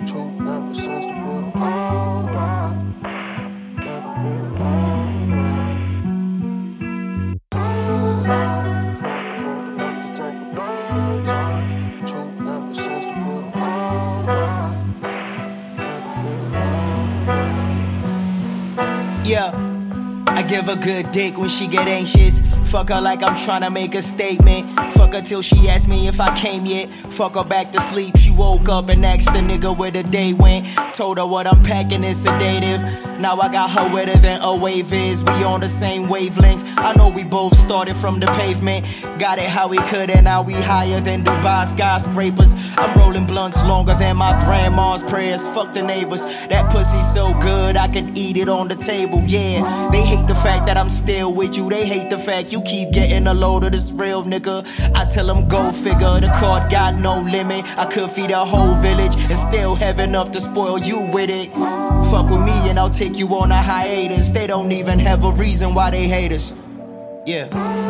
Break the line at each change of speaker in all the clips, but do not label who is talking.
Truth never seems to feel alright. Never feel alright. Never enough to take a long time. Truth never seems to feel alright. Never feel alright.
Yeah, I give her good dick when she get anxious. Fuck her like I'm tryna make a statement. Fuck her till she asked me if I came yet. Fuck her back to sleep. She woke up and asked the nigga where the day went. Told her what I'm packing is sedative. Now I got her wetter than a wave is. We on the same wavelength. I know we both started from the pavement. Got it how we could and now we higher than Dubai skyscrapers. I'm rolling blunts longer than my grandma's prayers. Fuck the neighbors. That pussy so good I could eat it on the table. Yeah, they hate the fact that I'm still with you. They hate the fact you keep getting a load of this real nigga. I tell them go figure. The court got no limit. I could feed a whole village and still have enough to spoil you with it. Fuck with me and I'll take you on a hiatus. They don't even have a reason why they hate us. Yeah.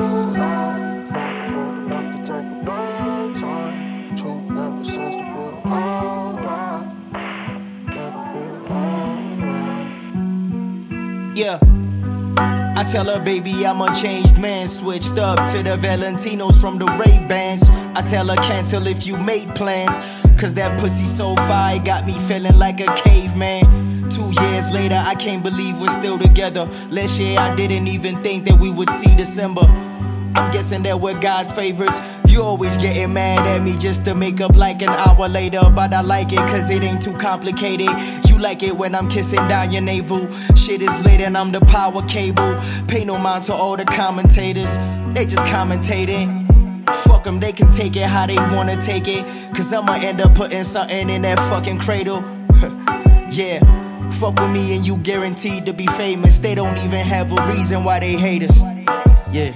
Yeah. I tell her, baby, I'm a changed man. Switched up to the Valentinos from the Ray-Bans. I tell her, cancel if you made plans. Cause that pussy so fire got me feeling like a caveman. 2 years later, I can't believe we're still together. Last year, I didn't even think that we would see December. I'm guessing that we're God's favorites. You always getting mad at me just to make up like an hour later. But I like it cause it ain't too complicated. You like it when I'm kissing down your navel. Shit is lit and I'm the power cable. Pay no mind to all the commentators. They just commentating. Fuck them, they can take it how they wanna take it. Cause I'ma end up putting something in that fucking cradle. Yeah, fuck with me and you guaranteed to be famous. They don't even have a reason why they hate us. Yeah.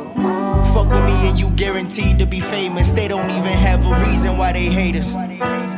Fuck with me and you guaranteed to be famous. They don't even have a reason why they hate us.